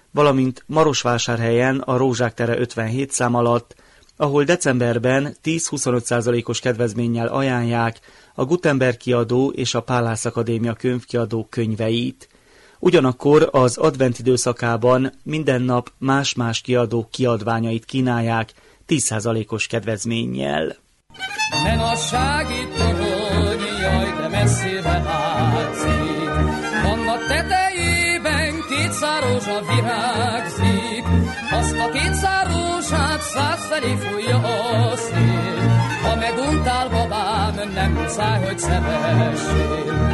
valamint Marosvásárhelyen a Rózsák tere 57 szám alatt, ahol decemberben 10-25%-os kedvezménnyel ajánlják a Gutenberg kiadó és a Pállász Akadémia könyvkiadó könyveit. Ugyanakkor az advent időszakában minden nap más-más kiadók kiadványait kínálják 10%-os kedvezménnyel. Men a sági torony, jaj, de messzire látszik, annak tetejében 200 rózsa virágzik, azt a 200 rózsát 100 felé fújja a szél, ha meguntál, babám, nem muszáj, hogy szeressél.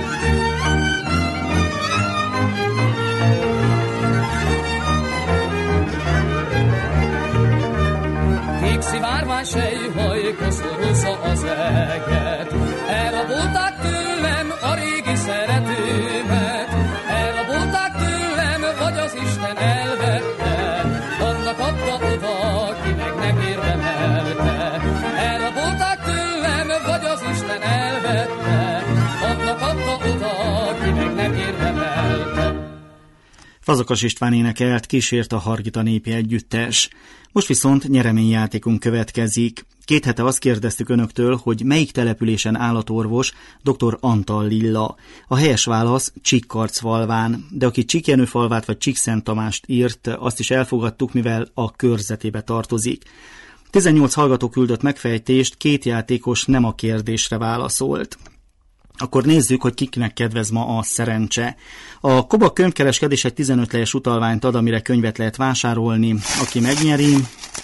Szivárvány sejhaj koszorúzza az eget, elrabolták tőlem a régi szeretőmet, elrabolták tőlem, vagy az Isten elvette, annak adta oda, ki meg nem érdemelte. Elrabolták tőlem, vagy az Isten elvette, annak adta oda, ki meg nem érdemelte. Fazakas István énekelt, kísért a Hargita népi együttes. Most viszont nyereményjátékunk következik. 2 hete azt kérdeztük önöktől, hogy melyik településen állatorvos dr. Antal Lilla. A helyes válasz Csíkkarcfalván, de aki Csíkjenőfalvát vagy Csíkszent Tamást írt, azt is elfogadtuk, mivel a körzetébe tartozik. 18 hallgató küldött megfejtést, 2 játékos nem a kérdésre válaszolt. Akkor nézzük, hogy kiknek kedvez ma a szerencse. A Kobak könyvkereskedés egy 15 lejes utalványt ad, amire könyvet lehet vásárolni. Aki megnyeri,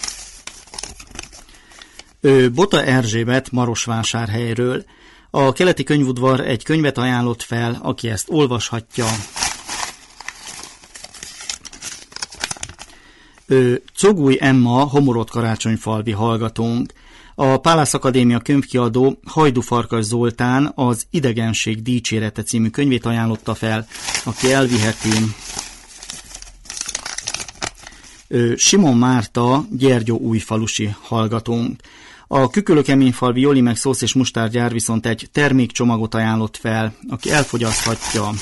Bota Erzsébet Marosvásárhelyről. A Keleti Könyvudvar egy könyvet ajánlott fel, aki ezt olvashatja. Cogúj Emma, Homorod karácsonyfalvi hallgatónk. A Pállász Akadémia könyvkiadó Hajdú Farkas Zoltán az Idegenség dicsérete című könyvét ajánlotta fel, aki elviheti. Simon Márta, Gyergyóújfalusi hallgatónk. A Kükülőkeményfalvi Joli meg szósz és mustárgyár viszont egy termékcsomagot ajánlott fel, aki elfogyaszthatja.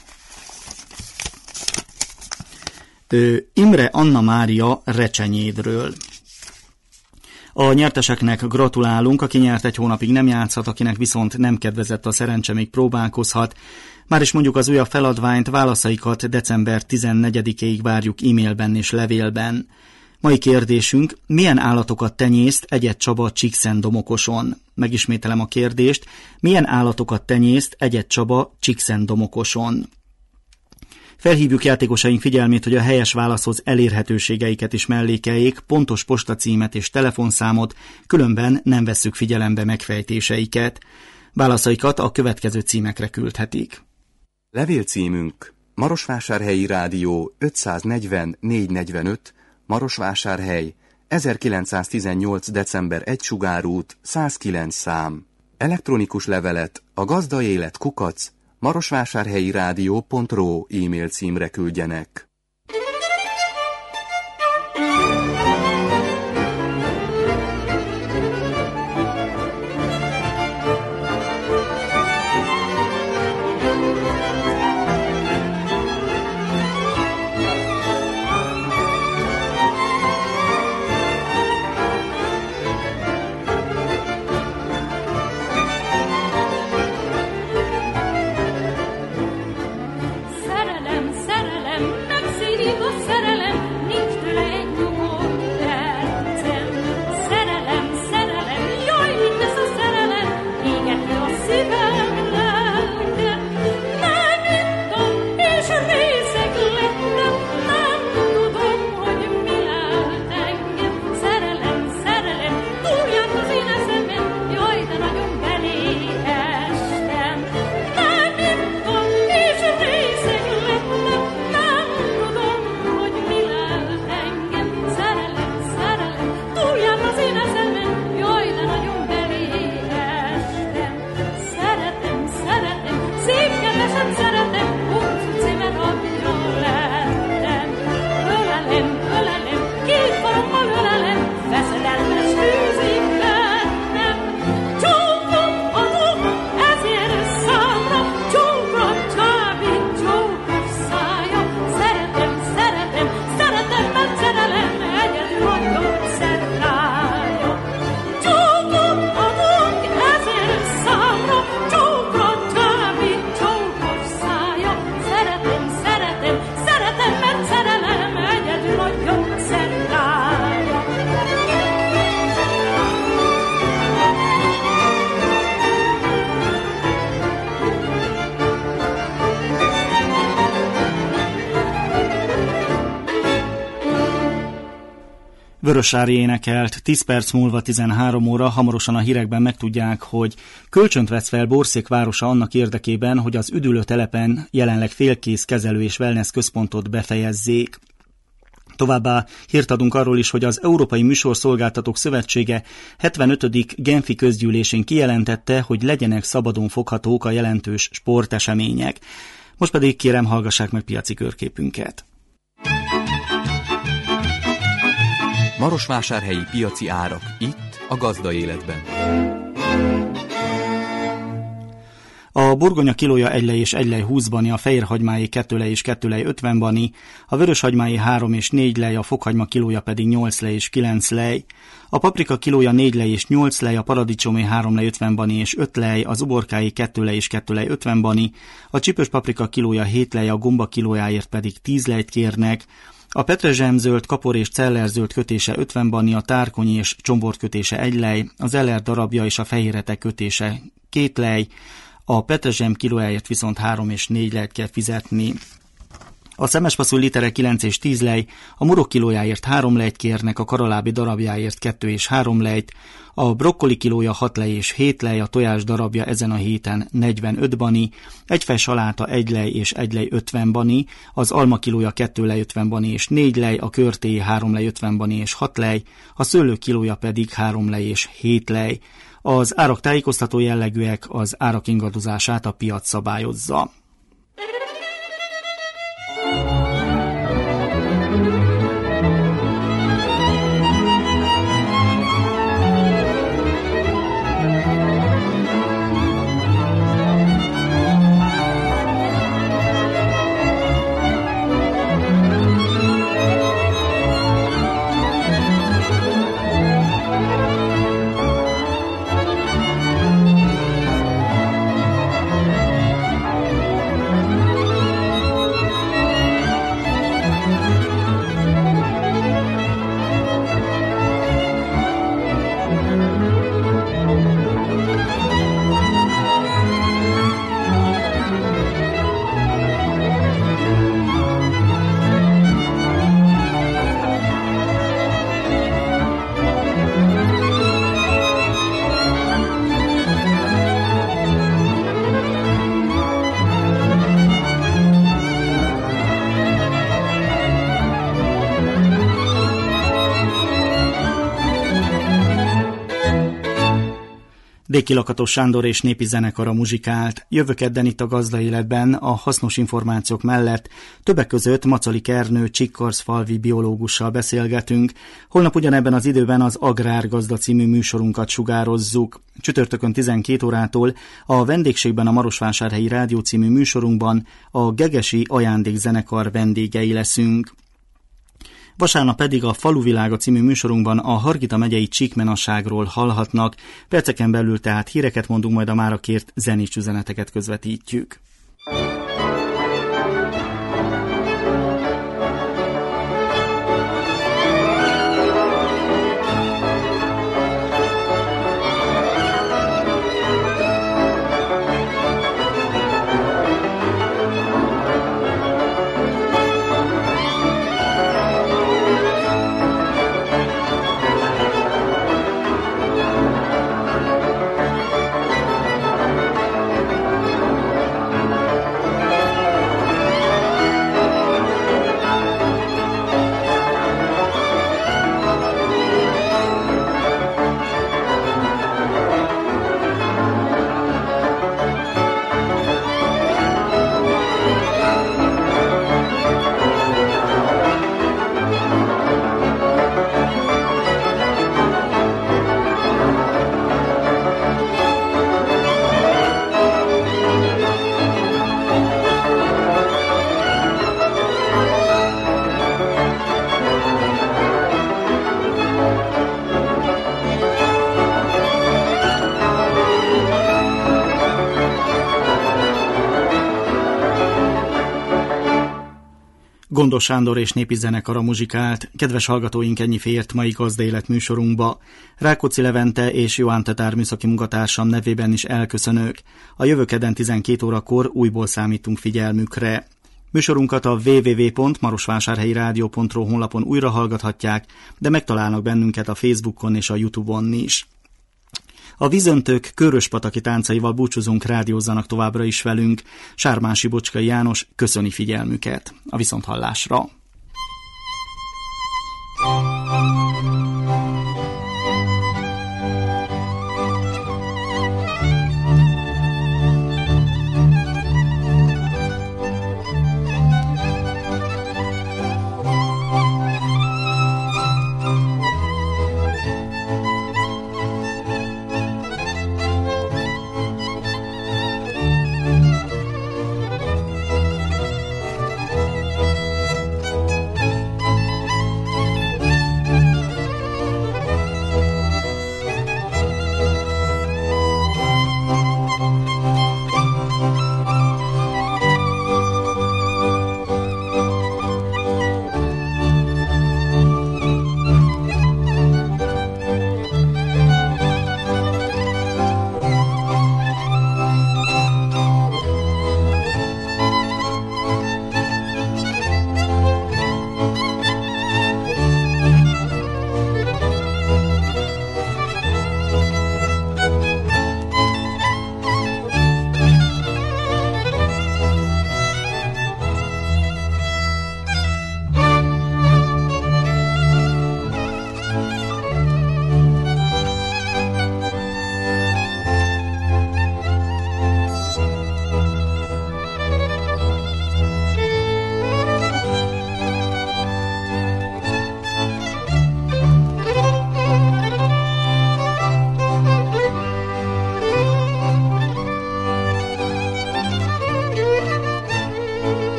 Imre Anna Mária Recsenyédről. A nyerteseknek gratulálunk, aki nyert egy hónapig nem játszhat, akinek viszont nem kedvezett a szerencse, még próbálkozhat. Már is mondjuk az újabb feladványt, válaszaikat december 14-ig várjuk e-mailben és levélben. Mai kérdésünk, milyen állatokat tenyészt Egyed Csaba Csíkszentdomokoson? Megismételem a kérdést, milyen állatokat tenyészt Egyed Csaba Csíkszentdomokoson? Felhívjuk játékosaink figyelmét, hogy a helyes válaszhoz elérhetőségeiket is mellékeljék, pontos postacímet és telefonszámot, különben nem vesszük figyelembe megfejtéseiket. Válaszaikat a következő címekre küldhetik. Levélcímünk: Marosvásárhelyi Rádió 540 445, Marosvásárhely, 1918. december 1 Sugárút, 109 szám. Elektronikus levelet a gazdaélet@ marosvásárhelyirádió.ro e-mail címre küldjenek. Szerelem, szerelem, meg Vöröshári énekelt, 10 perc múlva 13 óra, hamarosan a hírekben megtudják, hogy kölcsönt vesz fel Borszék városa annak érdekében, hogy az üdülőtelepen jelenleg félkész kezelő és wellness központot befejezzék. Továbbá hírt adunk arról is, hogy az Európai Műsorszolgáltatók Szövetsége 75. Genfi közgyűlésén kijelentette, hogy legyenek szabadon foghatók a jelentős sportesemények. Most pedig kérem, hallgassák meg piaci körképünket. Marosvásárhelyi piaci árak itt a Gazda Életben. A burgonya kilója 1 lej és 1 lej 20 bani, a fehérhagymáé 2 lej és 2 lej 50 bani, a vöröshagymáé 3 és 4 lej, a fokhagyma kilója pedig 8 lej és 9 lej. A paprika kilója 4 lej és 8 lej, a paradicsomé 3 lej 50 bani és 5 lej, az uborkái 2 lej és 2 lej 50 bani, a csípős paprika kilója 7 lej, a gomba kilójáért pedig 10 lejt kérnek. A petrezsemzöld, kapor és cellerzöld kötése 50 bani, a tárkonyi és csombort kötése 1 lej, az eller darabja és a fehéretek kötése 2 lej, a petrezsem kilójáért viszont 3 és 4 lejt kell fizetni. A szemesfaszul litere 9 és 10 lej, a murok kilójáért 3 lejt kérnek, a karalábi darabjáért 2 és 3 lejt, a brokkoli kilója 6 lej és 7 lej, a tojás darabja ezen a héten 45 bani, egy fej saláta 1 lej és 1 lej 50 bani, az alma kilója 2 lej 50 bani és 4 lej, a körtéi 3 lej 50 bani és 6 lej, a szőlő kilója pedig 3 lej és 7 lej. Az árak tájékoztató jellegűek, az árak ingadozását a piac szabályozza. Déki Lakatos Sándor és népi zenekara muzsikált. Jövő kedden itt a Gazda Életben a hasznos információk mellett többek között Macalik Ernő csikkarszfalvi biológussal beszélgetünk. Holnap ugyanebben az időben az Agrárgazda című műsorunkat sugározzuk. Csütörtökön 12 órától a vendégségben a Marosvásárhelyi Rádió című műsorunkban a Gegesi Ajándékzenekar vendégei leszünk. Vasárnap pedig a Faluvilága című műsorunkban a Hargita megyei csíkmenasságról hallhatnak, perceken belül tehát híreket mondunk, majd a mára kért zenés üzeneteket közvetítjük. Gondos Sándor és népi zenekara muzsikált. Kedves hallgatóink, ennyi fért mai Gazda Élet műsorunkba. Rákóczi Levente és Joán Tetár műszaki munkatársam nevében is elköszönök. A jövő kedden 12 órakor újból számítunk figyelmükre. Műsorunkat a www.marosvásárhelyi-rádió.ro honlapon újra hallgathatják, de megtalálnak bennünket a Facebookon és a YouTube-on is. A vízöntők köröspataki táncaival búcsúzunk, rádiózzanak továbbra is velünk. Sármási Bocskai János köszöni figyelmüket. A viszonthallásra!